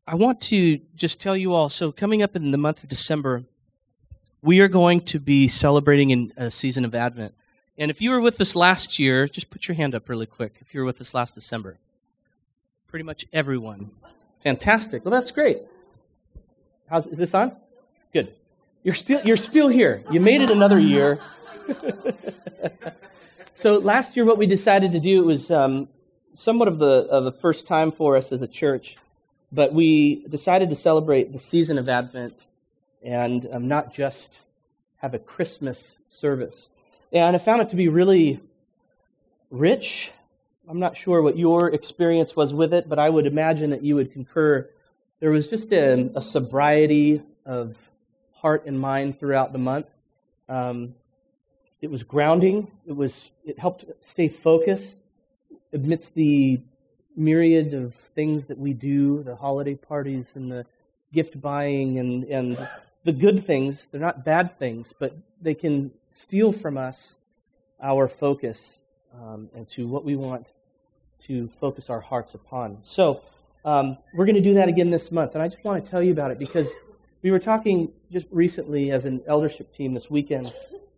I want to just tell you all, so coming up in the month of December, we are going to be celebrating in a season of Advent. And if you were with us last year, just put your hand up really quick if you were with us last December. Pretty much everyone. Fantastic. Well, that's great. Is this on? Good. You're still here. You made it another year. So last year what we decided to do was somewhat of the first time for us as a church, but we decided to celebrate the season of Advent and not just have a Christmas service. And I found it to be really rich. I'm not sure what your experience was with it, but I would imagine that you would concur. There was just a sobriety of heart and mind throughout the month. It was grounding. It helped stay focused amidst the myriad of things that we do, the holiday parties and the gift buying and the good things. They're not bad things, but they can steal from us our focus and to what we want to focus our hearts upon. So we're going to do that again this month, and I just want to tell you about it because we were talking just recently as an eldership team this weekend.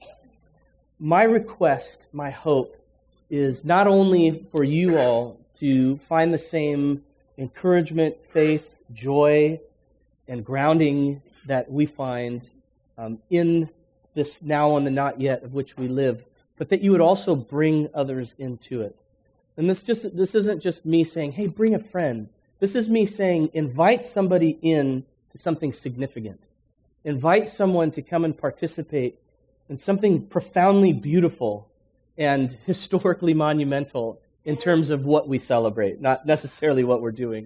My request, my hope, is not only for you all to find the same encouragement, faith, joy, and grounding that we find in this now and the not yet of which we live, but that you would also bring others into it. And this isn't just me saying, hey, bring a friend. This is me saying, invite somebody in to something significant. Invite someone to come and participate in something profoundly beautiful and historically monumental in terms of what we celebrate, not necessarily what we're doing.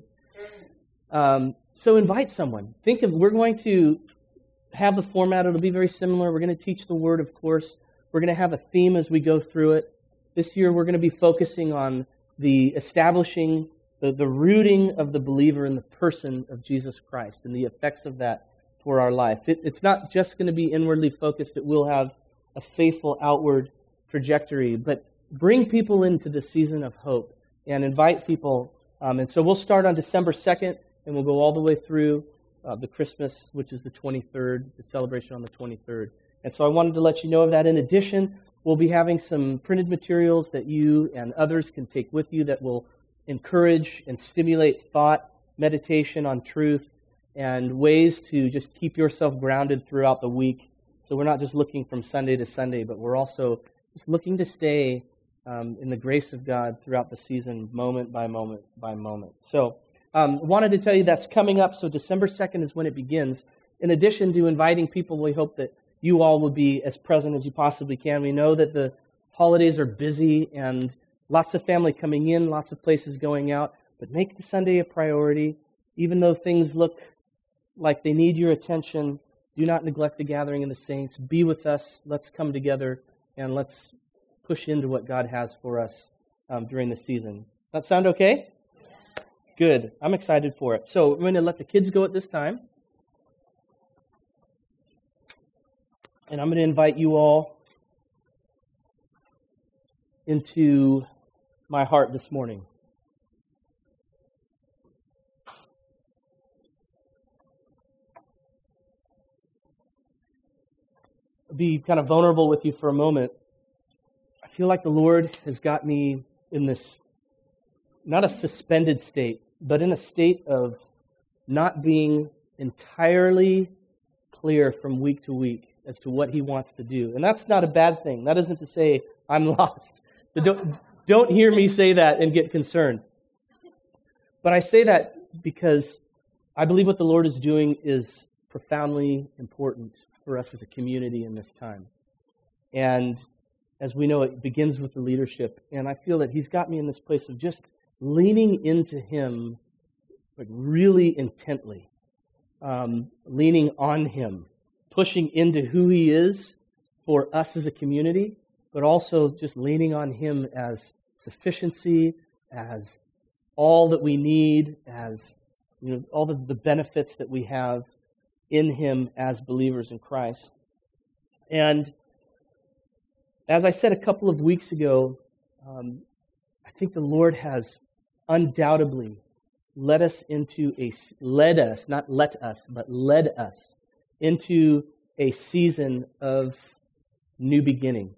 So invite someone. We're going to have the format. It'll be very similar. We're going to teach the Word, of course. We're going to have a theme as we go through it. This year we're going to be focusing on the establishing, the rooting of the believer in the person of Jesus Christ and the effects of that for our life. It's not just going to be inwardly focused. It will have a faithful outward trajectory, but bring people into the season of hope and invite people. And so we'll start on December 2nd, and we'll go all the way through the Christmas, which is the 23rd, the celebration on the 23rd. And so I wanted to let you know of that. In addition, we'll be having some printed materials that you and others can take with you that will encourage and stimulate thought, meditation on truth, and ways to just keep yourself grounded throughout the week. So we're not just looking from Sunday to Sunday, but we're also just looking to stay in the grace of God throughout the season, moment by moment by moment. So wanted to tell you that's coming up. So December 2nd is when it begins. In addition to inviting people, we hope that you all will be as present as you possibly can. We know that the holidays are busy and lots of family coming in, lots of places going out, but make the Sunday a priority. Even though things look like they need your attention, do not neglect the gathering of the saints. Be with us. Let's come together and let's push into what God has for us during the season. That sound okay? Good. I'm excited for it. So we're going to let the kids go at this time. And I'm going to invite you all into my heart this morning. I'll be kind of vulnerable with you for a moment. I feel like the Lord has got me in this, not a suspended state, but in a state of not being entirely clear from week to week as to what He wants to do. And that's not a bad thing. That isn't to say I'm lost. So don't hear me say that and get concerned. But I say that because I believe what the Lord is doing is profoundly important for us as a community in this time. And as we know, it begins with the leadership. And I feel that He's got me in this place of just leaning into Him, like really intently, leaning on Him, pushing into who He is for us as a community, but also just leaning on Him as sufficiency, as all that we need, as all the benefits that we have in Him as believers in Christ. And as I said a couple of weeks ago, I think the Lord has undoubtedly led us, not let us, but led us into a season of new beginning.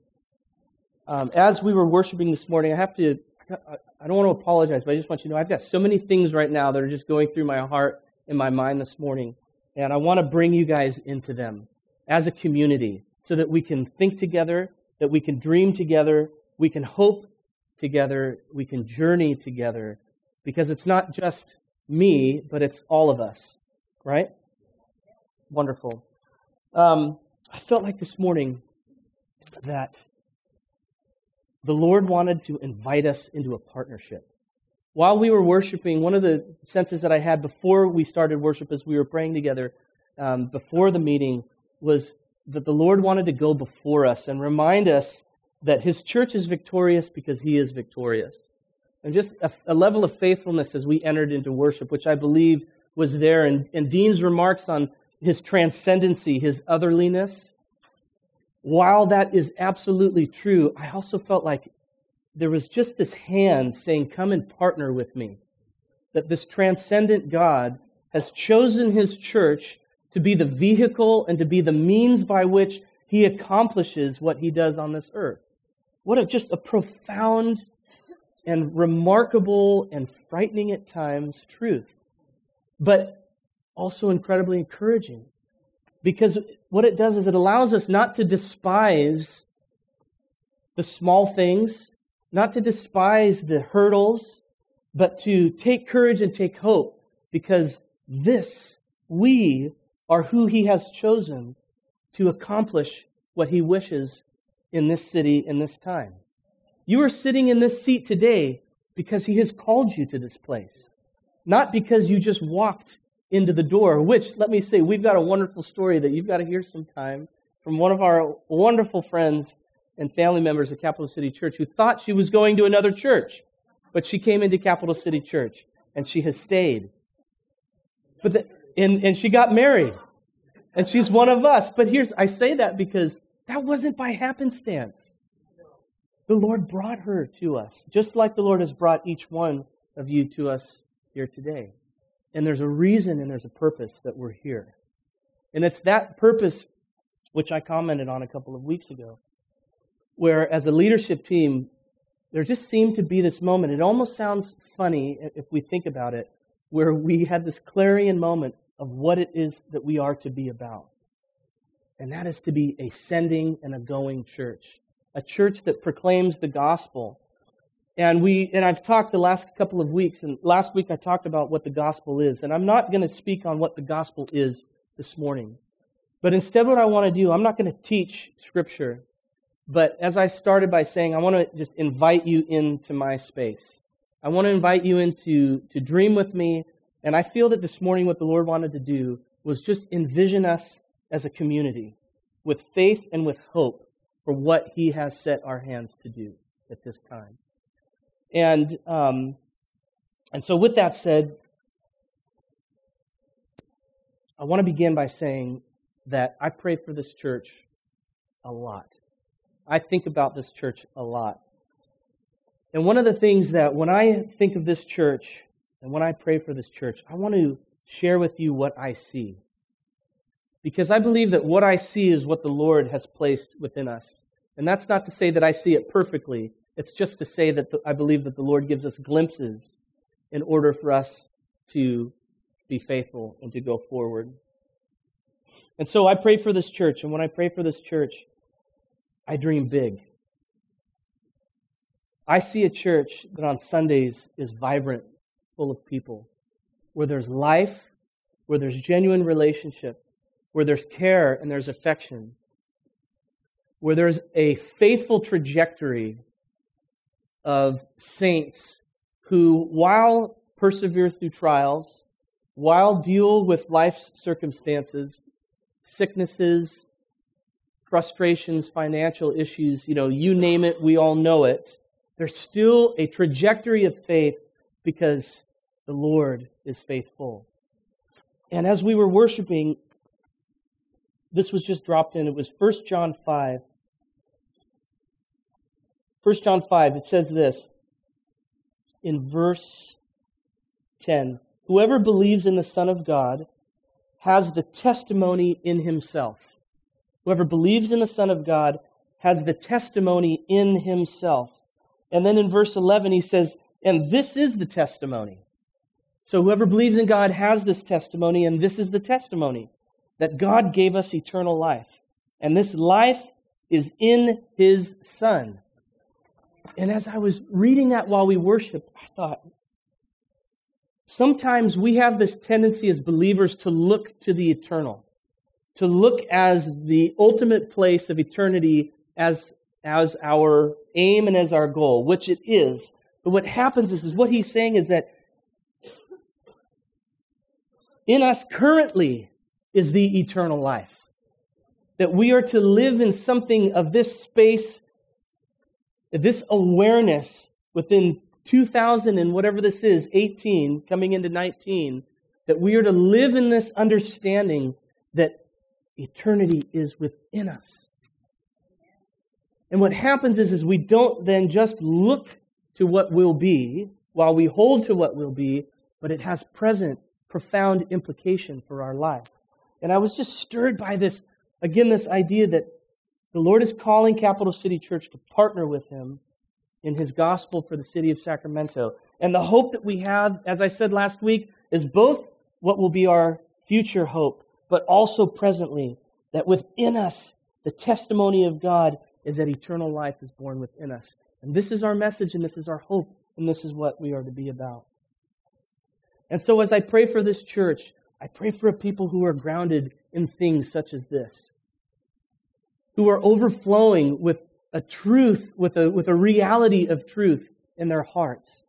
As we were worshiping this morning, I don't want to apologize, but I just want you to know I've got so many things right now that are just going through my heart and my mind this morning, and I want to bring you guys into them as a community so that we can think together, that we can dream together, we can hope together, we can journey together, because it's not just me, but it's all of us, right? Wonderful. I felt like this morning that the Lord wanted to invite us into a partnership. While we were worshiping, one of the senses that I had before we started worship as we were praying together, before the meeting, was that the Lord wanted to go before us and remind us that His church is victorious because He is victorious. And just a level of faithfulness as we entered into worship, which I believe was there. And Dean's remarks on His transcendency, His otherliness, while that is absolutely true, I also felt like there was just this hand saying, come and partner with me. That this transcendent God has chosen His church to be the vehicle and to be the means by which He accomplishes what He does on this earth. What just a profound and remarkable and frightening at times truth. But also incredibly encouraging. Because what it does is it allows us not to despise the small things, not to despise the hurdles, but to take courage and take hope, because we are who He has chosen to accomplish what He wishes in this city, in this time. You are sitting in this seat today because He has called you to this place, not because you just walked into the door, which, let me say, we've got a wonderful story that you've got to hear sometime from one of our wonderful friends and family members at Capital City Church who thought she was going to another church, but she came into Capital City Church, and she has stayed. And she got married, and she's one of us. But I say that because that wasn't by happenstance. The Lord brought her to us, just like the Lord has brought each one of you to us here today. And there's a reason and there's a purpose that we're here. And it's that purpose which I commented on a couple of weeks ago, where as a leadership team, there just seemed to be this moment. It almost sounds funny if we think about it, where we had this clarion moment of what it is that we are to be about. And that is to be a sending and a going church. A church that proclaims the gospel. And I've talked the last couple of weeks, and last week I talked about what the gospel is. And I'm not going to speak on what the gospel is this morning. But instead what I want to do, I'm not going to teach Scripture. But as I started by saying, I want to just invite you into my space. I want to invite you to dream with me. And I feel that this morning what the Lord wanted to do was just envision us as a community with faith and with hope for what He has set our hands to do at this time. And so with that said, I want to begin by saying that I pray for this church a lot. I think about this church a lot. And one of the things that when I think of this church and when I pray for this church, I want to share with you what I see. Because I believe that what I see is what the Lord has placed within us. And that's not to say that I see it perfectly. It's just to say that I believe that the Lord gives us glimpses in order for us to be faithful and to go forward. And so I pray for this church. And when I pray for this church, I dream big. I see a church that on Sundays is vibrant, full of people, where there's life, where there's genuine relationship, where there's care and there's affection, where there's a faithful trajectory of saints who, while persevere through trials, while deal with life's circumstances, sicknesses, frustrations, financial issues, you name it, we all know it, there's still a trajectory of faith because the Lord is faithful. And as we were worshiping, this was just dropped in. It was 1 John 5. 1 John 5, it says this in verse 10. Whoever believes in the Son of God has the testimony in himself. Whoever believes in the Son of God has the testimony in himself. And then in verse 11 he says, and this is the testimony. So whoever believes in God has this testimony, and this is the testimony, that God gave us eternal life. And this life is in His Son. And as I was reading that while we worshiped, I thought, sometimes we have this tendency as believers to look to the eternal, to look as the ultimate place of eternity as our aim and as our goal, which it is. But what happens is what he's saying is that in us currently is the eternal life. That we are to live in something of this space, this awareness within 2000 and whatever this is, 18, coming into 19, that we are to live in this understanding that eternity is within us. And what happens is we don't then just look to what will be while we hold to what will be, but it has present, profound implication for our life. And I was just stirred by this, again, this idea that the Lord is calling Capital City Church to partner with Him in His gospel for the city of Sacramento. And the hope that we have, as I said last week, is both what will be our future hope, but also presently, that within us, the testimony of God is that eternal life is born within us. And this is our message, and this is our hope, and this is what we are to be about. And so as I pray for this church, I pray for a people who are grounded in things such as this, who are overflowing with a truth, with a reality of truth in their hearts.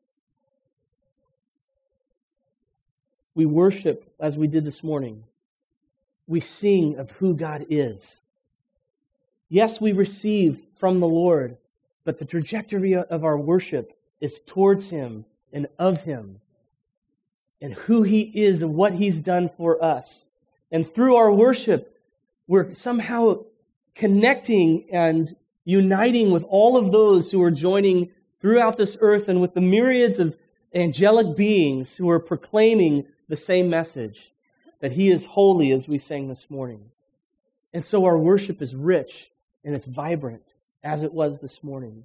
We worship as we did this morning. We sing of who God is. Yes, we receive from the Lord, but the trajectory of our worship is towards Him and of Him and who He is and what He's done for us. And through our worship, we're somehow connecting and uniting with all of those who are joining throughout this earth and with the myriads of angelic beings who are proclaiming the same message, that He is holy, as we sang this morning. And so our worship is rich and it's vibrant, as it was this morning.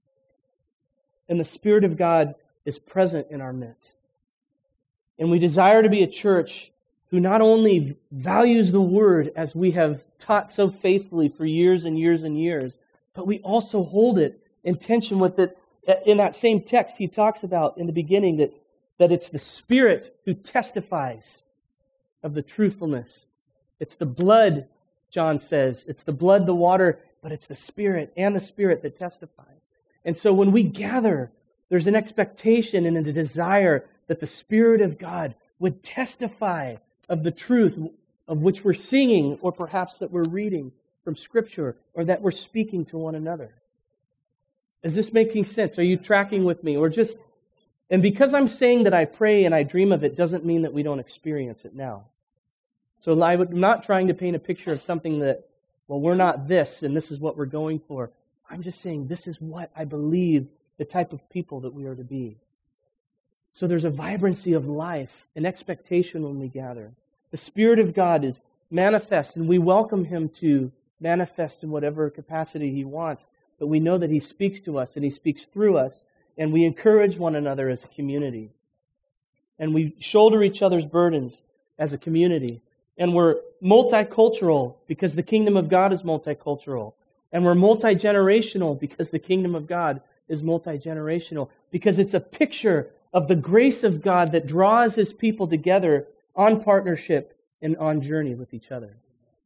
And the Spirit of God is present in our midst. And we desire to be a church who not only values the Word as we have taught so faithfully for years and years and years, but we also hold it in tension with it. In that same text, he talks about in the beginning that it's the Spirit who testifies of the truthfulness. It's the blood, John says. It's the blood, the water, but it's the Spirit and the Spirit that testifies. And so when we gather, there's an expectation and a desire that the Spirit of God would testify of the truth of which we're singing, or perhaps that we're reading from Scripture, or that we're speaking to one another. Is this making sense? Are you tracking with me? And because I'm saying that I pray and I dream of it, doesn't mean that we don't experience it now. So I'm not trying to paint a picture of something that, well, we're not this, and this is what we're going for. I'm just saying this is what I believe the type of people that we are to be. So there's a vibrancy of life, an expectation when we gather. The Spirit of God is manifest, and we welcome Him to manifest in whatever capacity He wants. But we know that He speaks to us, and He speaks through us, and we encourage one another as a community. And we shoulder each other's burdens as a community. And we're multicultural because the kingdom of God is multicultural. And we're multi-generational because the kingdom of God is multi-generational. Because it's a picture of the grace of God that draws His people together on partnership and on journey with each other.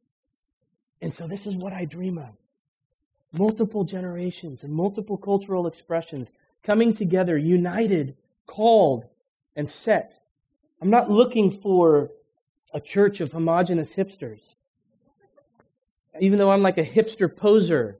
And so this is what I dream of. Multiple generations and multiple cultural expressions coming together, united, called, and set. I'm not looking for a church of homogenous hipsters. Even though I'm like a hipster poser,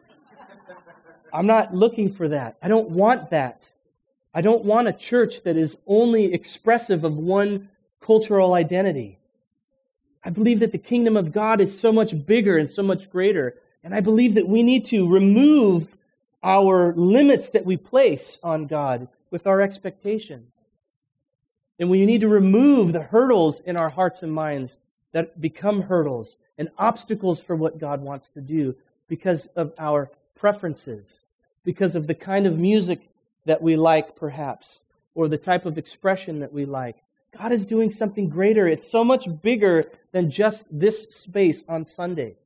I'm not looking for that. I don't want that. I don't want a church that is only expressive of one cultural identity. I believe that the kingdom of God is so much bigger and so much greater. And I believe that we need to remove our limits that we place on God with our expectations. And we need to remove the hurdles in our hearts and minds that become hurdles and obstacles for what God wants to do because of our preferences, because of the kind of music that we like, perhaps, or the type of expression that we like. God is doing something greater. It's so much bigger than just this space on Sundays.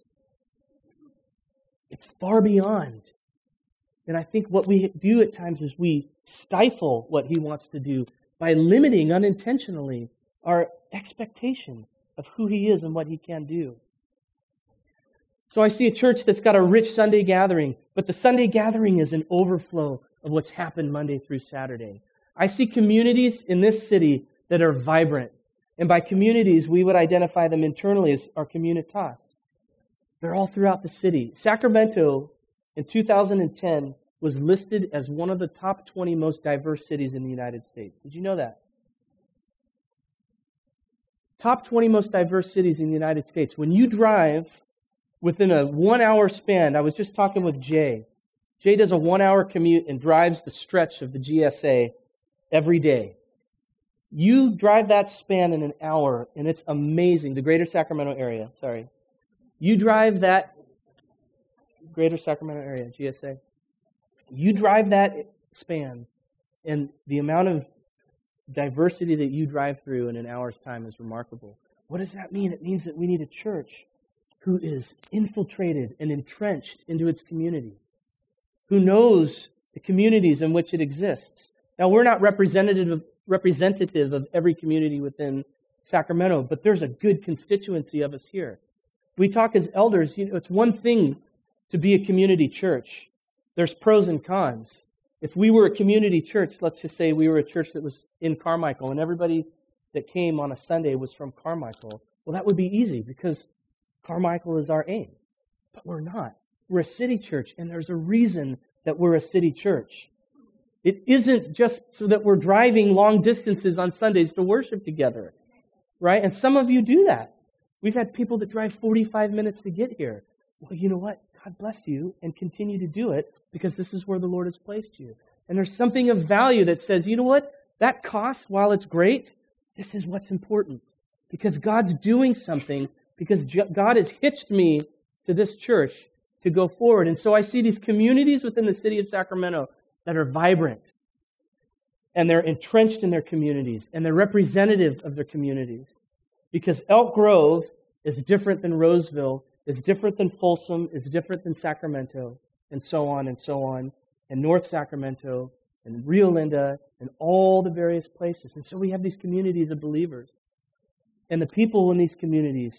It's far beyond. And I think what we do at times is we stifle what He wants to do by limiting unintentionally our expectation of who He is and what He can do. So I see a church that's got a rich Sunday gathering, but the Sunday gathering is an overflow of what's happened Monday through Saturday. I see communities in this city that are vibrant. And by communities, we would identify them internally as our communitas. They're all throughout the city. Sacramento, in 2010, was listed as one of the top 20 most diverse cities in the United States. Did you know that? Top 20 most diverse cities in the United States. When you drive within a 1-hour span, I was just talking with Jay. Jay does a 1-hour commute and drives the stretch of the GSA every day. You drive that span in an hour, and it's amazing. The greater Sacramento area, sorry. You drive that greater Sacramento area, GSA. You drive that span, and the amount of diversity that you drive through in an hour's time is remarkable. What does that mean? It means that we need a church who is infiltrated and entrenched into its community, who knows the communities in which it exists. Now, we're not representative of every community within Sacramento, but there's a good constituency of us here. We talk as elders, it's one thing to be a community church. There's pros and cons. If we were a community church, let's just say we were a church that was in Carmichael and everybody that came on a Sunday was from Carmichael, well, that would be easy because Carmichael is our aim. But we're not. We're a city church, and there's a reason that we're a city church. It isn't just so that we're driving long distances on Sundays to worship together, right? And some of you do that. We've had people that drive 45 minutes to get here. Well, you know what? God bless you, and continue to do it because this is where the Lord has placed you. And there's something of value that says, you know what? That cost, while it's great, this is what's important because God's doing something, because God has hitched me to this church to go forward. And so I see these communities within the city of Sacramento that are vibrant, and they're entrenched in their communities, and they're representative of their communities. Because Elk Grove is different than Roseville, is different than Folsom, is different than Sacramento, and so on, and North Sacramento, and Rio Linda, and all the various places. And so we have these communities of believers. And the people in these communities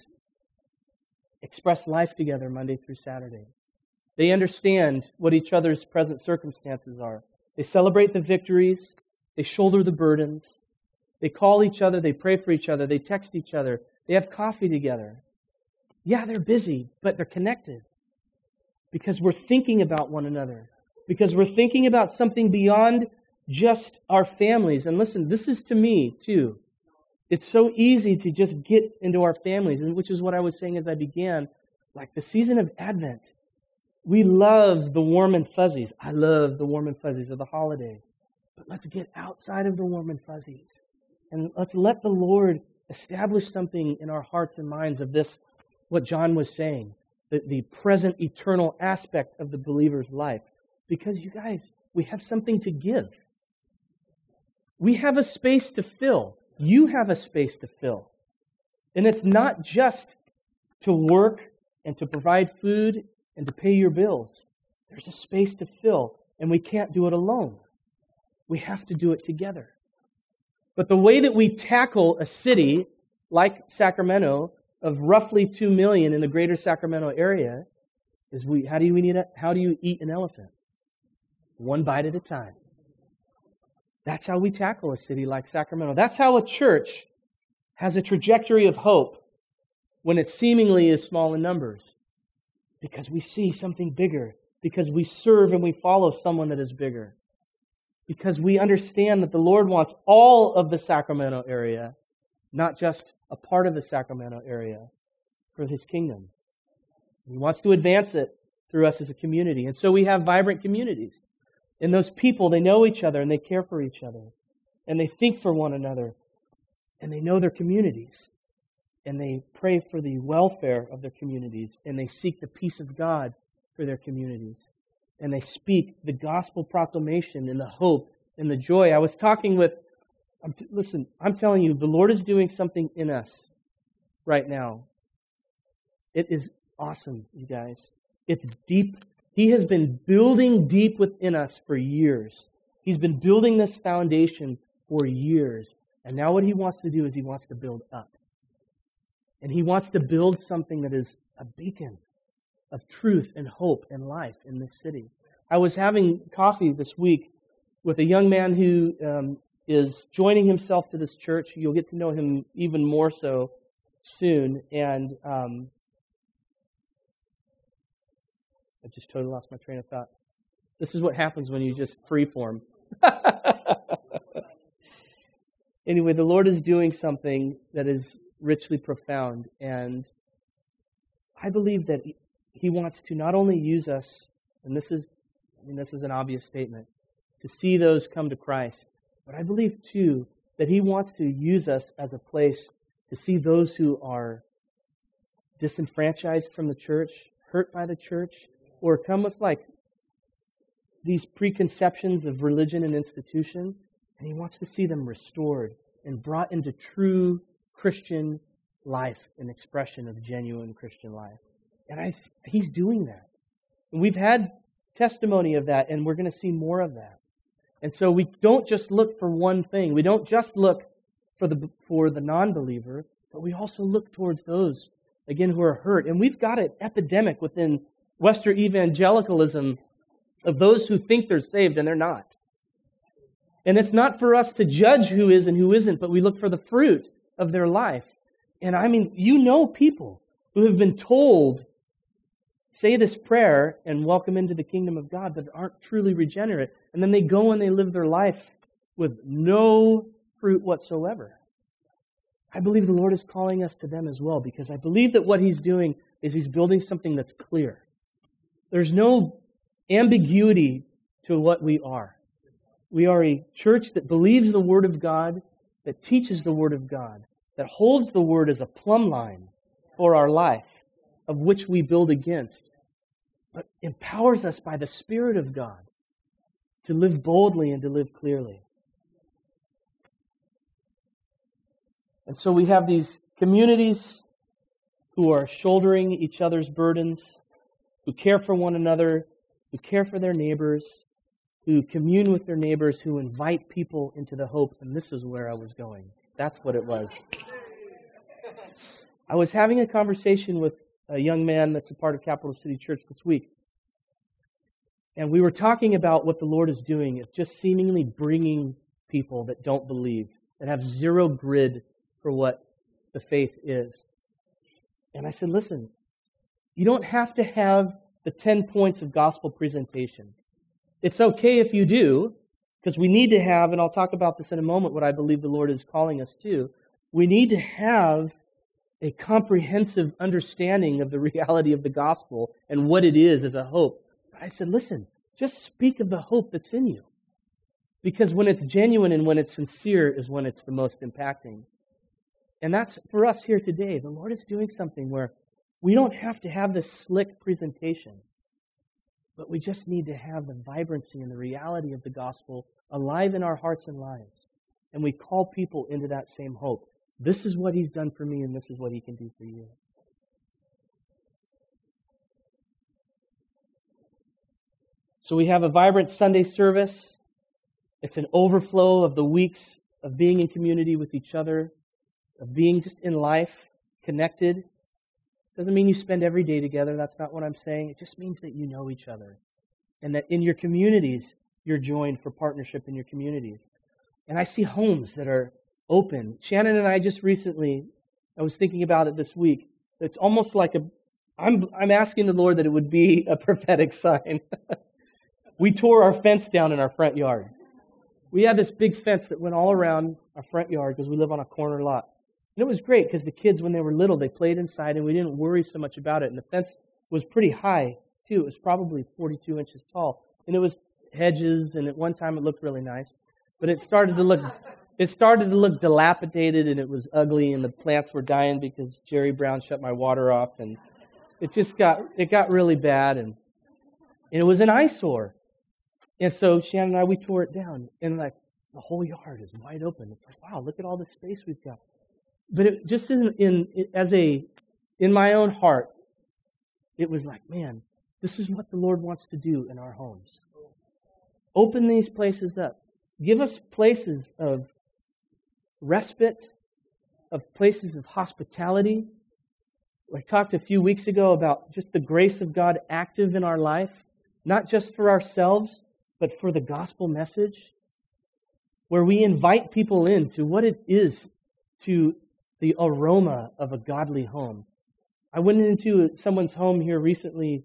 express life together Monday through Saturday. They understand what each other's present circumstances are. They celebrate the victories. They shoulder the burdens. They call each other. They pray for each other. They text each other. They have coffee together. Yeah, they're busy, but they're connected because we're thinking about one another, because we're thinking about something beyond just our families. And listen, this is to me, too. It's so easy to just get into our families, and which is what I was saying as I began, like the season of Advent. We love the warm and fuzzies. I love the warm and fuzzies of the holiday. But let's get outside of the warm and fuzzies. And let's let the Lord establish something in our hearts and minds of this, what John was saying, the present eternal aspect of the believer's life. Because you guys, we have something to give. We have a space to fill. You have a space to fill. And it's not just to work and to provide food and to pay your bills. There's a space to fill, and we can't do it alone. We have to do it together. But the way that we tackle a city like Sacramento of roughly 2 million in the greater Sacramento area is how do you eat an elephant? One bite at a time. That's how we tackle a city like Sacramento. That's how a church has a trajectory of hope when it seemingly is small in numbers. Because we see something bigger. Because we serve and we follow someone that is bigger. Because we understand that the Lord wants all of the Sacramento area, not just a part of the Sacramento area, for His kingdom. He wants to advance it through us as a community. And so we have vibrant communities. And those people, they know each other and they care for each other. And they think for one another. and they know their communities, and they pray for the welfare of their communities, and they seek the peace of God for their communities, and they speak the gospel proclamation and the hope and the joy. I was talking with, listen, I'm telling you, the Lord is doing something in us right now. It is awesome, you guys. It's deep. He has been building deep within us for years. He's been building this foundation for years. And now what He wants to do is He wants to build up. And He wants to build something that is a beacon of truth and hope and life in this city. I was having coffee this week with a young man who is joining himself to this church. You'll get to know him even more so soon. And I just totally lost my train of thought. This is what happens when you just freeform. Anyway, the Lord is doing something that is richly profound, and I believe that He wants to not only use us, and this is an obvious statement, to see those come to Christ, but I believe too that He wants to use us as a place to see those who are disenfranchised from the church, hurt by the church, or come with like these preconceptions of religion and institution, and He wants to see them restored and brought into true Christian life and expression of genuine Christian life. And He's doing that. And we've had testimony of that, and we're going to see more of that. And so we don't just look for one thing. We don't just look for the non-believer, but we also look towards those, again, who are hurt. And we've got an epidemic within Western evangelicalism of those who think they're saved and they're not. And it's not for us to judge who is and who isn't, but we look for the fruit of their life. And I mean, you know people who have been told, say this prayer and welcome into the kingdom of God, but aren't truly regenerate. And then they go and they live their life with no fruit whatsoever. I believe the Lord is calling us to them as well, because I believe that what He's doing is He's building something that's clear. There's no ambiguity to what we are. We are a church that believes the Word of God, that teaches the Word of God, that holds the Word as a plumb line for our life, of which we build against, but empowers us by the Spirit of God to live boldly and to live clearly. And so we have these communities who are shouldering each other's burdens, who care for one another, who care for their neighbors, who commune with their neighbors, who invite people into the hope. And this is where I was going. That's what it was. I was having a conversation with a young man that's a part of Capital City Church this week. And we were talking about what the Lord is doing, of just seemingly bringing people that don't believe, that have zero grid for what the faith is. And I said, listen, you don't have to have the 10 points of gospel presentation. It's okay if you do, because we need to have, and I'll talk about this in a moment, what I believe the Lord is calling us to. We need to have a comprehensive understanding of the reality of the gospel and what it is as a hope. But I said, listen, just speak of the hope that's in you. Because when it's genuine and when it's sincere is when it's the most impacting. And that's for us here today. The Lord is doing something where we don't have to have this slick presentation, but we just need to have the vibrancy and the reality of the gospel alive in our hearts and lives. And we call people into that same hope. This is what He's done for me, and this is what He can do for you. So we have a vibrant Sunday service. It's an overflow of the weeks of being in community with each other, of being just in life, connected. Doesn't mean you spend every day together. That's not what I'm saying. It just means that you know each other. And that in your communities, you're joined for partnership in your communities. And I see homes that are open. Shannon and I just recently, I was thinking about it this week. It's almost like I'm asking the Lord that it would be a prophetic sign. We tore our fence down in our front yard. We had this big fence that went all around our front yard because we live on a corner lot. And it was great because the kids, when they were little, they played inside and we didn't worry so much about it. And the fence was pretty high, too. It was probably 42 inches tall. And it was hedges, and at one time it looked really nice. But it started to look it started to look dilapidated, and it was ugly, and the plants were dying because Jerry Brown shut my water off, and it got really bad, and it was an eyesore. And so Shannon and I, we tore it down, and like the whole yard is wide open. It's like, wow, look at all the space we've got. But it just in my own heart, it was like, man, this is what the Lord wants to do in our homes. Open these places up. Give us places of respite, of places of hospitality. I talked a few weeks ago about just the grace of God active in our life, not just for ourselves, but for the gospel message, where we invite people into what it is to the aroma of a godly home. I went into someone's home here recently.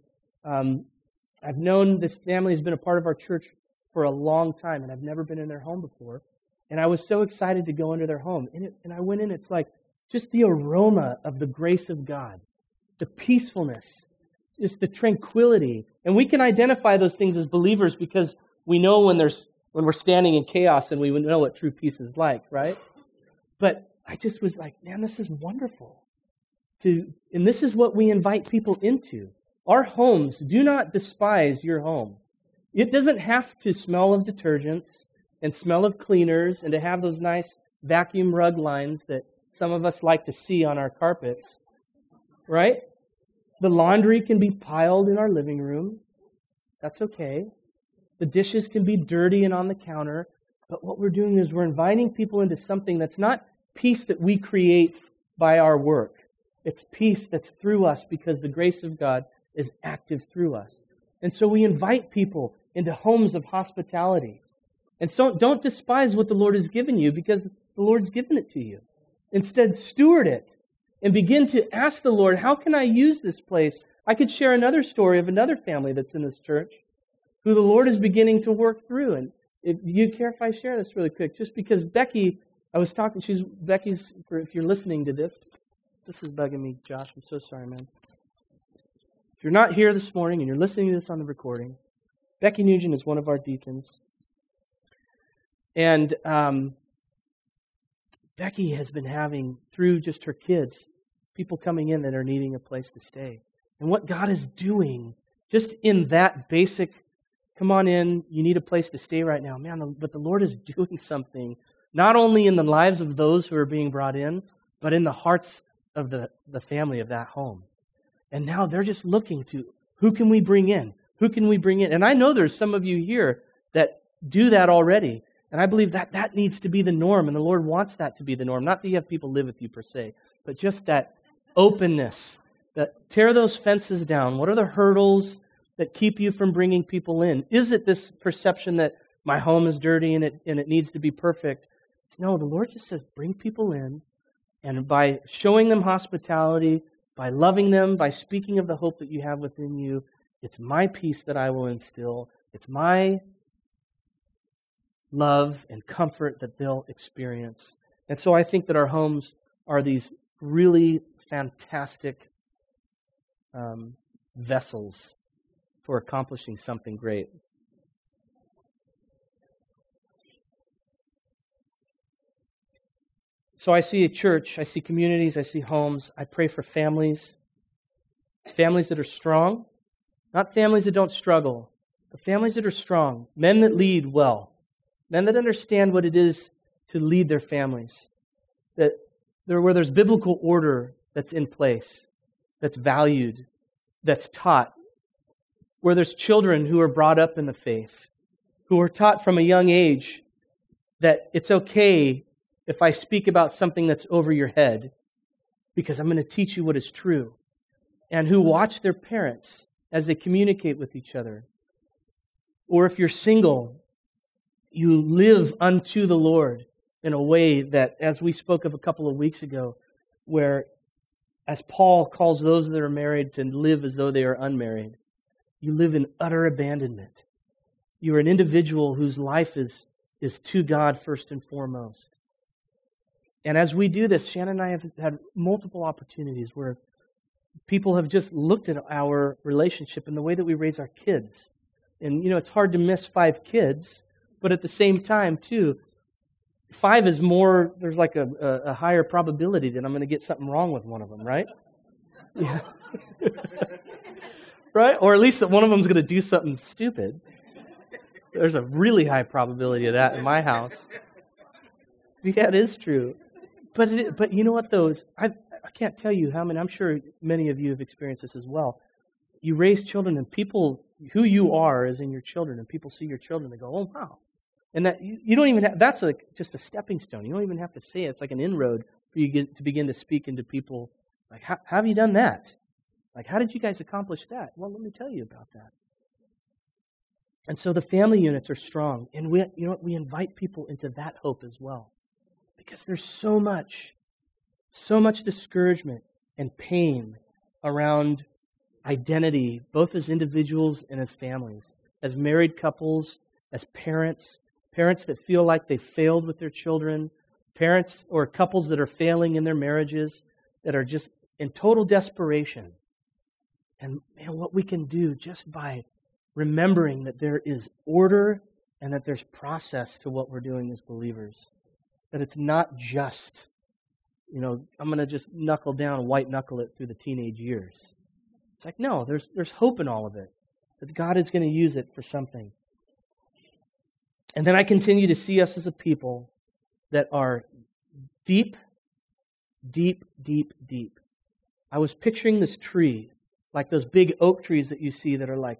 I've known this family has been a part of our church for a long time, and I've never been in their home before. And I was so excited to go into their home. And I went in, it's like just the aroma of the grace of God, the peacefulness, just the tranquility. And we can identify those things as believers because we know when we're standing in chaos, and we know what true peace is like, right? But I just was like, man, this is wonderful. And this is what we invite people into. Our homes, do not despise your home. It doesn't have to smell of detergents and smell of cleaners and to have those nice vacuum rug lines that some of us like to see on our carpets, right? The laundry can be piled in our living room. That's okay. The dishes can be dirty and on the counter. But what we're doing is we're inviting people into something that's not peace that we create by our work. It's peace that's through us because the grace of God is active through us. And so we invite people into homes of hospitality. And so don't despise what the Lord has given you because the Lord's given it to you. Instead, steward it and begin to ask the Lord, how can I use this place? I could share another story of another family that's in this church who the Lord is beginning to work through. And do you care if I share this really quick? Just because Becky, Becky's, if you're listening to this is bugging me, Josh. I'm so sorry, man. If you're not here this morning and you're listening to this on the recording, Becky Nugent is one of our deacons. And Becky has been having, through just her kids, people coming in that are needing a place to stay. And what God is doing, just in that basic, come on in, you need a place to stay right now. Man, but the Lord is doing something, not only in the lives of those who are being brought in, but in the hearts of the family of that home. And now they're just looking to, who can we bring in? Who can we bring in? And I know there's some of you here that do that already. And I believe that needs to be the norm. And the Lord wants that to be the norm. Not that you have people live with you per se, but just that openness. That tear those fences down. What are the hurdles that keep you from bringing people in? Is it this perception that my home is dirty and it needs to be perfect? No, the Lord just says bring people in. And by showing them hospitality, by loving them, by speaking of the hope that you have within you, it's my peace that I will instill. It's my love and comfort that they'll experience. And so I think that our homes are these really fantastic vessels for accomplishing something great. So I see a church, I see communities, I see homes. I pray for families that are strong, not families that don't struggle, but families that are strong, men that lead well, men that understand what it is to lead their families, where there's biblical order that's in place, that's valued, that's taught, where there's children who are brought up in the faith, who are taught from a young age that it's okay if I speak about something that's over your head, because I'm going to teach you what is true, and who watch their parents as they communicate with each other. Or if you're single, you live unto the Lord in a way that, as we spoke of a couple of weeks ago, where as Paul calls those that are married to live as though they are unmarried, you live in utter abandonment. You're an individual whose life is to God first and foremost. And as we do this, Shannon and I have had multiple opportunities where people have just looked at our relationship and the way that we raise our kids. And, it's hard to miss 5 kids, but at the same time, too, 5 is more, there's like a higher probability that I'm going to get something wrong with one of them, right? Yeah. Right? Or at least that one of them is going to do something stupid. There's a really high probability of that in my house. Yeah, it is true. But you know what, though? I can't tell you how many, I'm sure many of you have experienced this as well. You raise children, and people, who you are is in your children, and people see your children, they go, oh, wow. And that you don't even have, that's just a stepping stone. You don't even have to say it. It's like an inroad for you to begin to speak into people. Like, how have you done that? Like, how did you guys accomplish that? Well, let me tell you about that. And so the family units are strong. And we invite people into that hope as well. Because there's so much discouragement and pain around identity, both as individuals and as families, as married couples, as parents that feel like they failed with their children, parents or couples that are failing in their marriages, that are just in total desperation. And man, what we can do just by remembering that there is order and that there's process to what we're doing as believers. That it's not just, I'm going to just knuckle down, white knuckle it through the teenage years. It's like, no, there's hope in all of it. That God is going to use it for something. And then I continue to see us as a people that are deep, deep, deep, deep. I was picturing this tree, like those big oak trees that you see that are like,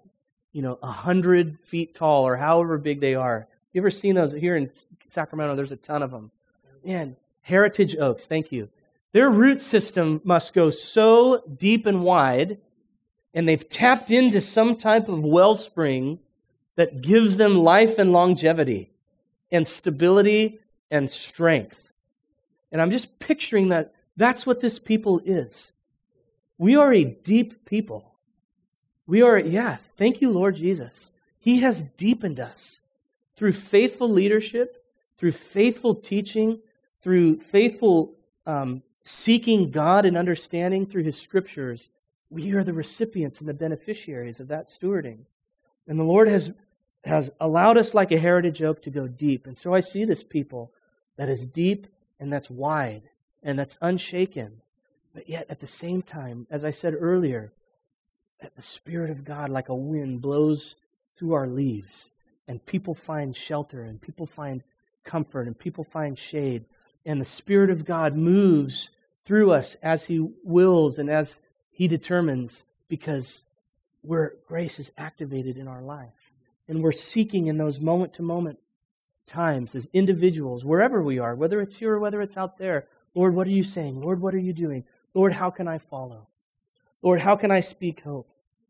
100 feet tall or however big they are. You ever seen those? Here in Sacramento, there's a ton of them. Man, heritage oaks, thank you. Their root system must go so deep and wide, and they've tapped into some type of wellspring that gives them life and longevity and stability and strength. And I'm just picturing that that's what this people is. We are a deep people. Thank you, Lord Jesus. He has deepened us through faithful leadership, through faithful teaching, through faithful seeking God and understanding through His Scriptures. We are the recipients and the beneficiaries of that stewarding. And the Lord has allowed us like a heritage oak to go deep. And so I see this people that is deep and that's wide and that's unshaken. But yet at the same time, as I said earlier, that the Spirit of God like a wind blows through our leaves. And people find shelter, and people find comfort, and people find shade. And the Spirit of God moves through us as He wills and as He determines, because grace is activated in our life. And we're seeking in those moment-to-moment times as individuals, wherever we are, whether it's here or whether it's out there. Lord, what are you saying? Lord, what are you doing? Lord, how can I follow? Lord, how can I speak hope?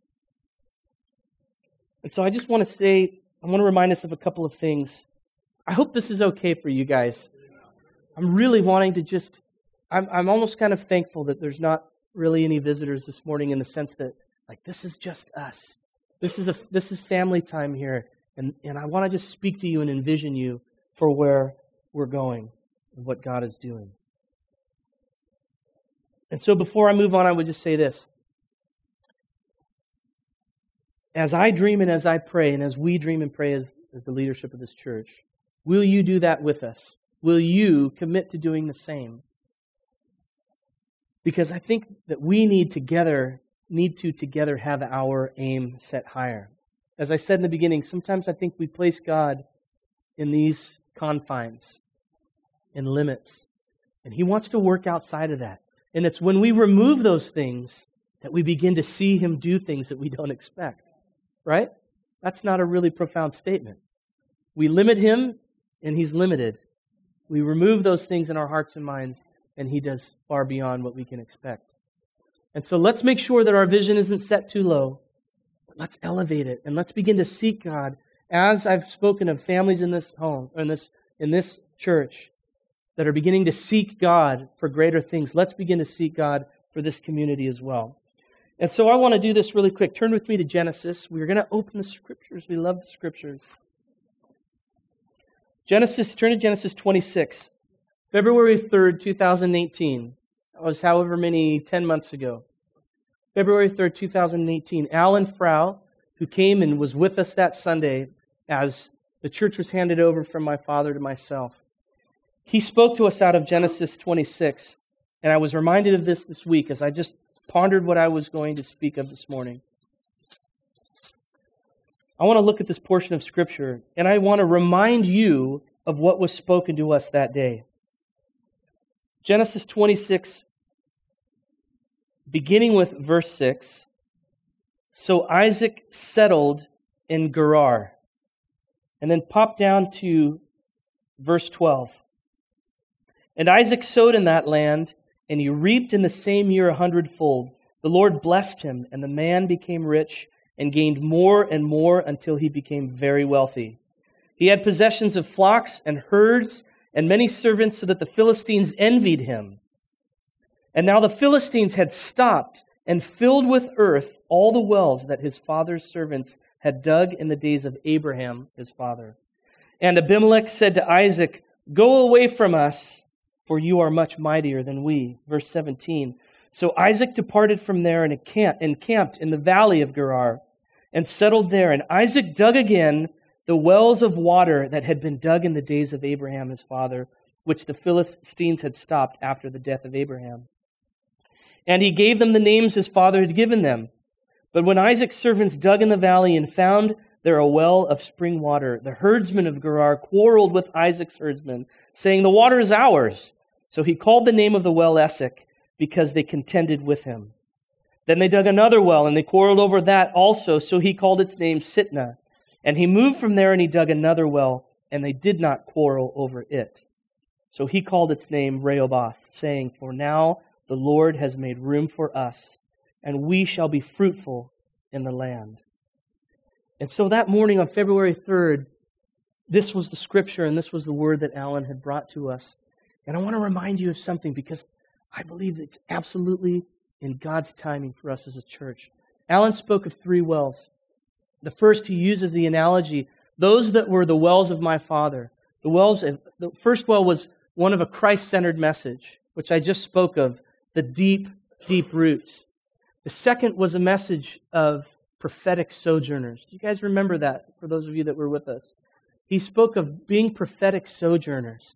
And so I just want to remind us of a couple of things. I hope this is okay for you guys. I'm really wanting to I'm almost kind of thankful that there's not really any visitors this morning, in the sense that, like, this is just us. This is family time here. And I want to just speak to you and envision you for where we're going and what God is doing. And so before I move on, I would just say this. As I dream and as I pray, and as we dream and pray as the leadership of this church, will you do that with us? Will you commit to doing the same? Because I think that we need to together have our aim set higher. As I said in the beginning, sometimes I think we place God in these confines and limits, and He wants to work outside of that. And it's when we remove those things that we begin to see Him do things that we don't expect. Right? That's not a really profound statement. We limit Him, and He's limited. We remove those things in our hearts and minds, and He does far beyond what we can expect. And so let's make sure that our vision isn't set too low. But let's elevate it, and let's begin to seek God. As I've spoken of families in this home, in this church, that are beginning to seek God for greater things, let's begin to seek God for this community as well. And so I want to do this really quick. Turn with me to Genesis. We're going to open the Scriptures. We love the Scriptures. Turn to Genesis 26. February 3rd, 2018. That was 10 months ago. February 3rd, 2018. Alan Frau, who came and was with us that Sunday as the church was handed over from my father to myself. He spoke to us out of Genesis 26, and I was reminded of this week as I just pondered what I was going to speak of this morning. I want to look at this portion of Scripture, and I want to remind you of what was spoken to us that day. Genesis 26, beginning with verse 6. So Isaac settled in Gerar. And then pop down to verse 12. And Isaac sowed in that land, and he reaped in the same year 100-fold. The Lord blessed him, and the man became rich and gained more and more until he became very wealthy. He had possessions of flocks and herds and many servants, so that the Philistines envied him. And now the Philistines had stopped and filled with earth all the wells that his father's servants had dug in the days of Abraham, his father. And Abimelech said to Isaac, "Go away from us, for you are much mightier than we." Verse 17. So Isaac departed from there and encamped in the valley of Gerar and settled there. And Isaac dug again the wells of water that had been dug in the days of Abraham, his father, which the Philistines had stopped after the death of Abraham. And he gave them the names his father had given them. But when Isaac's servants dug in the valley and found there a well of spring water, the herdsmen of Gerar quarreled with Isaac's herdsmen, saying, "The water is ours." So he called the name of the well Esek, because they contended with him. Then they dug another well, and they quarreled over that also, so he called its name Sitnah. And he moved from there, and he dug another well, and they did not quarrel over it. So he called its name Rehoboth, saying, "For now the Lord has made room for us, and we shall be fruitful in the land." And so that morning on February 3rd, this was the scripture and this was the word that Alan had brought to us. And I want to remind you of something, because I believe it's absolutely in God's timing for us as a church. Alan spoke of 3 wells. The first, he uses the analogy, those that were the wells of my father. The first well was one of a Christ-centered message, which I just spoke of, the deep, deep roots. The second was a message of prophetic sojourners. Do you guys remember that, for those of you that were with us? He spoke of being prophetic sojourners.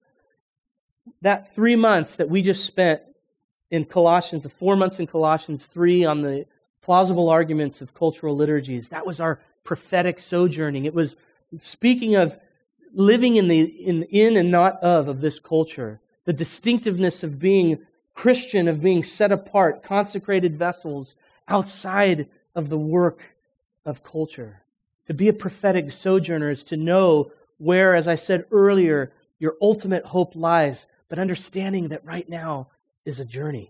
That 3 months that we just spent in Colossians, the 4 months in Colossians 3 on the plausible arguments of cultural liturgies, that was our prophetic sojourning. It was speaking of living in and not of this culture. The distinctiveness of being Christian, of being set apart, consecrated vessels outside of the work of culture. To be a prophetic sojourner is to know where, as I said earlier, your ultimate hope lies, but understanding that right now is a journey.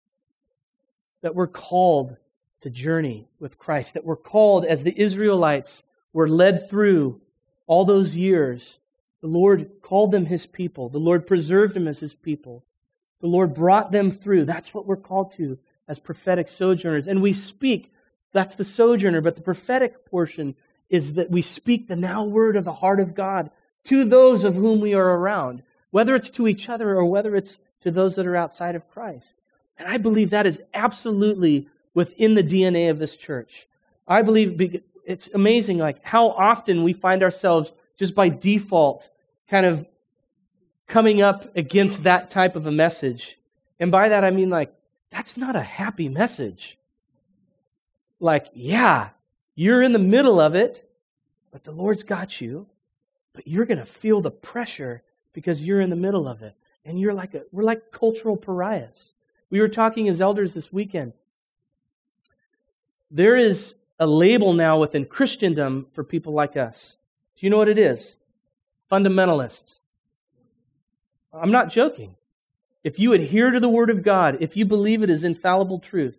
That we're called to journey with Christ. That we're called, as the Israelites were led through all those years. The Lord called them His people. The Lord preserved them as His people. The Lord brought them through. That's what we're called to as prophetic sojourners. And we speak, that's the sojourner, but the prophetic portion is that we speak the now word of the heart of God to those of whom we are around, whether it's to each other or whether it's to those that are outside of Christ. And I believe that is absolutely within the DNA of this church. I believe it's amazing like how often we find ourselves just by default kind of coming up against that type of a message. And by that I mean like, that's not a happy message. Like, yeah, you're in the middle of it, but the Lord's got you, but you're going to feel the pressure because you're in the middle of it. And we're like cultural pariahs. We were talking as elders this weekend. There is a label now within Christendom for people like us. Do you know what it is? Fundamentalists. I'm not joking. If you adhere to the Word of God, if you believe it is infallible truth,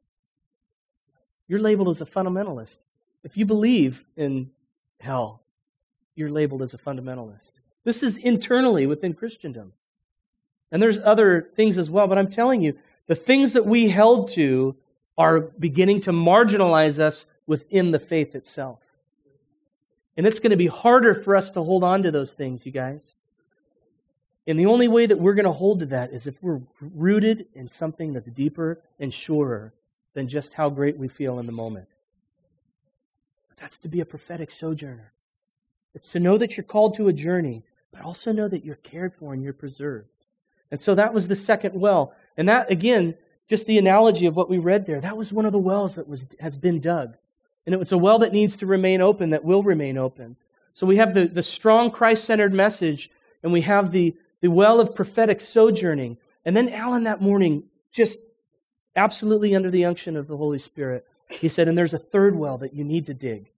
you're labeled as a fundamentalist. If you believe in hell, you're labeled as a fundamentalist. This is internally within Christendom. And there's other things as well, but I'm telling you, the things that we held to are beginning to marginalize us within the faith itself. And it's going to be harder for us to hold on to those things, you guys. And the only way that we're going to hold to that is if we're rooted in something that's deeper and surer than just how great we feel in the moment. But that's to be a prophetic sojourner. It's to know that you're called to a journey, but also know that you're cared for and you're preserved. And so that was the second well. And that, again, just the analogy of what we read there, that was one of the wells that has been dug. And it's a well that needs to remain open, that will remain open. So we have the strong Christ-centered message, and we have the well of prophetic sojourning. And then Alan that morning, just absolutely under the unction of the Holy Spirit, he said, and there's a third well that you need to dig.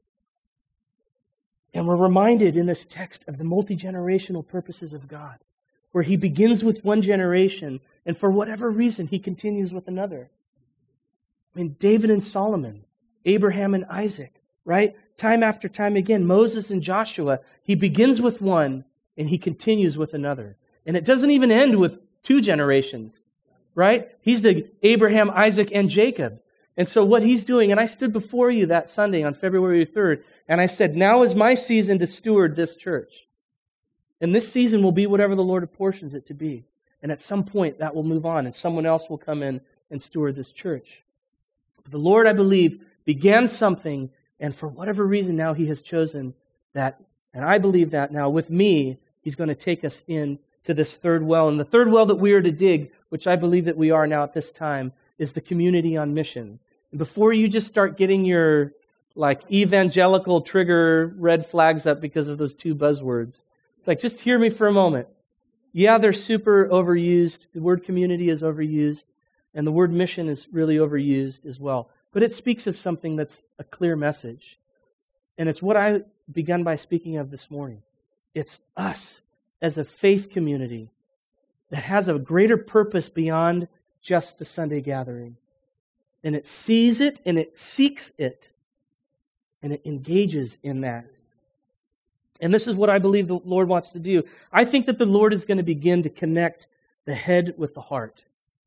And we're reminded in this text of the multi-generational purposes of God, where He begins with one generation, and for whatever reason, He continues with another. I mean, David and Solomon, Abraham and Isaac, right? Time after time again, Moses and Joshua, He begins with one, and He continues with another. And it doesn't even end with 2 generations, right? He's the Abraham, Isaac, and Jacob. And so what He's doing, and I stood before you that Sunday on February 3rd, and I said, now is my season to steward this church. And this season will be whatever the Lord apportions it to be. And at some point, that will move on, and someone else will come in and steward this church. But the Lord, I believe, began something, and for whatever reason now He has chosen that, and I believe that now with me, He's going to take us in to this third well. And the third well that we are to dig, which I believe that we are now at this time, is the community on mission. And before you just start getting your evangelical trigger red flags up because of those 2 buzzwords, it's like, just hear me for a moment. Yeah, they're super overused. The word community is overused, and the word mission is really overused as well. But it speaks of something that's a clear message. And it's what I began by speaking of this morning. It's us as a faith community that has a greater purpose beyond just the Sunday gathering. And it sees it, and it seeks it, and it engages in that. And this is what I believe the Lord wants to do. I think that the Lord is going to begin to connect the head with the heart.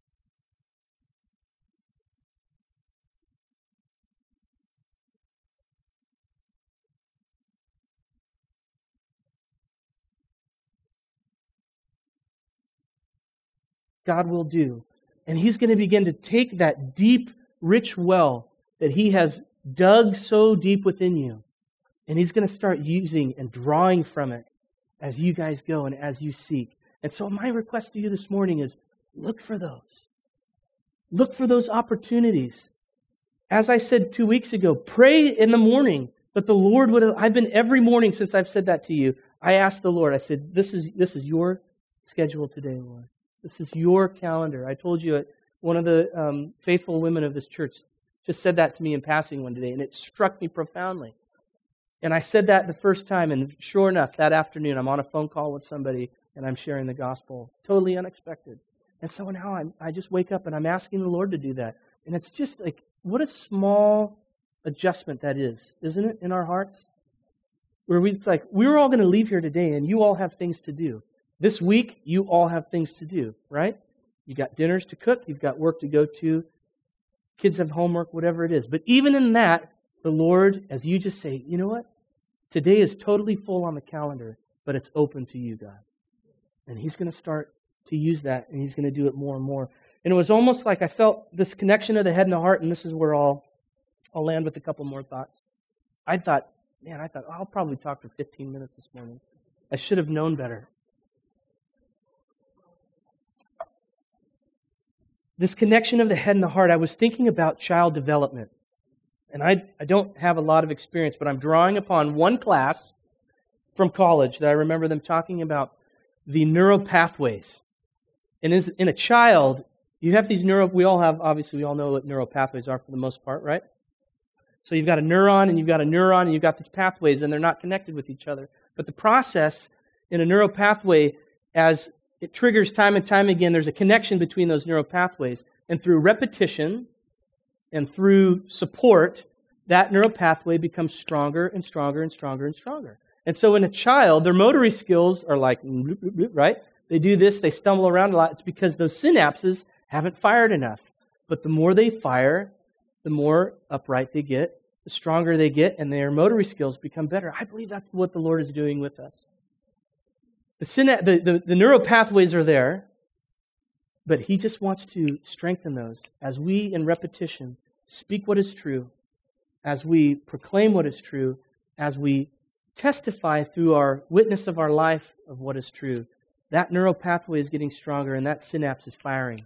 God will do. And He's going to begin to take that deep, rich well that He has dug so deep within you, and He's going to start using and drawing from it as you guys go and as you seek. And so my request to you this morning is, look for those. Look for those opportunities. As I said 2 weeks ago, pray in the morning that the Lord would have, I've been every morning since I've said that to you, I asked the Lord, I said, this is your schedule today, Lord. This is your calendar. I told you one of the faithful women of this church just said that to me in passing one day, and it struck me profoundly. And I said that the first time, and sure enough, that afternoon, I'm on a phone call with somebody, and I'm sharing the gospel. Totally unexpected. And so now I just wake up, and I'm asking the Lord to do that. And it's just like, what a small adjustment that is, isn't it, in our hearts? Where it's like, we're all going to leave here today, and you all have things to do. This week, you all have things to do, right? You got dinners to cook, you've got work to go to, kids have homework, whatever it is. But even in that, the Lord, as you just say, you know what? Today is totally full on the calendar, but it's open to you, God. And He's going to start to use that, and He's going to do it more and more. And it was almost like I felt this connection of the head and the heart, and this is where I'll land with a couple more thoughts. I thought, I'll probably talk for 15 minutes this morning. I should have known better. This connection of the head and the heart, I was thinking about child development. And I don't have a lot of experience, but I'm drawing upon one class from college that I remember them talking about the neural pathways. And in a child, you have these we all know what neural pathways are for the most part, right? So you've got a neuron, and you've got a neuron, and you've got these pathways, and they're not connected with each other. But the process in a neural pathway, as it triggers time and time again, there's a connection between those neural pathways. And through repetition and through support, that neural pathway becomes stronger and stronger and stronger and stronger. And so in a child, their motory skills are like, right? They do this, they stumble around a lot. It's because those synapses haven't fired enough. But the more they fire, the more upright they get, the stronger they get, and their motory skills become better. I believe that's what the Lord is doing with us. The neural pathways are there, but He just wants to strengthen those as we, in repetition, speak what is true, as we proclaim what is true, as we testify through our witness of our life of what is true. That neural pathway is getting stronger and that synapse is firing.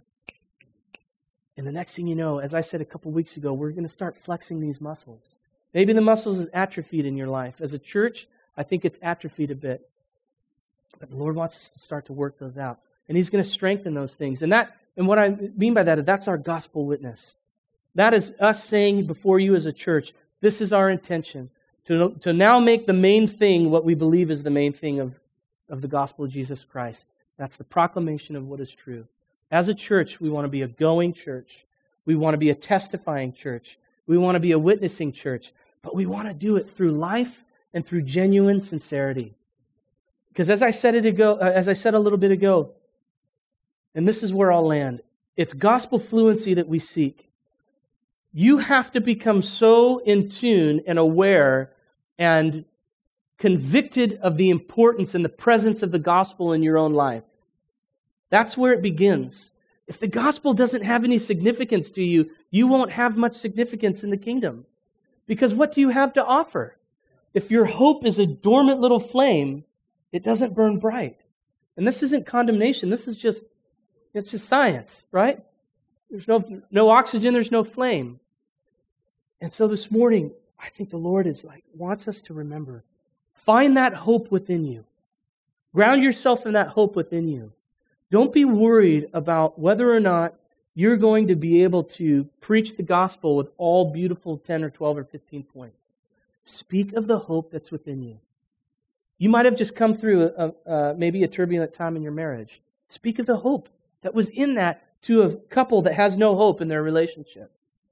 And the next thing you know, as I said a couple weeks ago, we're going to start flexing these muscles. Maybe the muscles is atrophied in your life. As a church, I think it's atrophied a bit. But the Lord wants us to start to work those out. And He's going to strengthen those things. And what I mean by that is that's our gospel witness. That is us saying before you as a church, this is our intention, to now make the main thing what we believe is the main thing of the gospel of Jesus Christ. That's the proclamation of what is true. As a church, we want to be a going church. We want to be a testifying church. We want to be a witnessing church. But we want to do it through life and through genuine sincerity. Because as I said a little bit ago, and this is where I'll land, it's gospel fluency that we seek. You have to become so in tune and aware and convicted of the importance and the presence of the gospel in your own life. That's where it begins. If the gospel doesn't have any significance to you, you won't have much significance in the kingdom. Because what do you have to offer? If your hope is a dormant little flame, it doesn't burn bright. And this isn't condemnation. This is just science, right? There's no oxygen, there's no flame. And so this morning, I think the Lord wants us to remember, find that hope within you. Ground yourself in that hope within you. Don't be worried about whether or not you're going to be able to preach the gospel with all beautiful 10 or 12 or 15 points. Speak of the hope that's within you. You might have just come through maybe a turbulent time in your marriage. Speak of the hope that was in that to a couple that has no hope in their relationship.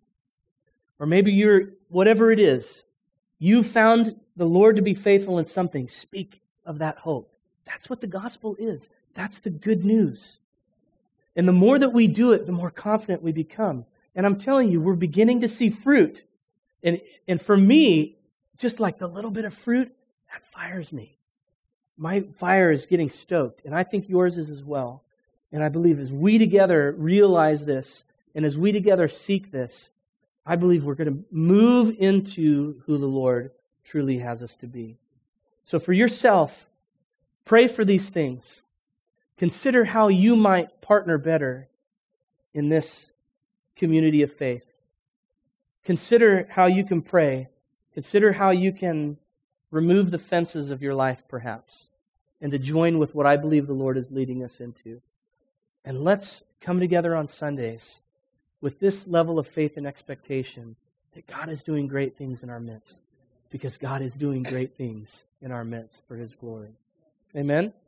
Or maybe whatever it is, you found the Lord to be faithful in something. Speak of that hope. That's what the gospel is. That's the good news. And the more that we do it, the more confident we become. And I'm telling you, we're beginning to see fruit. And for me, just like the little bit of fruit, that fires me. My fire is getting stoked, and I think yours is as well. And I believe as we together realize this, and as we together seek this, I believe we're going to move into who the Lord truly has us to be. So for yourself, pray for these things. Consider how you might partner better in this community of faith. Consider how you can pray. Consider how you can remove the fences of your life, perhaps, and to join with what I believe the Lord is leading us into. And let's come together on Sundays with this level of faith and expectation that God is doing great things in our midst, because God is doing great things in our midst for His glory. Amen?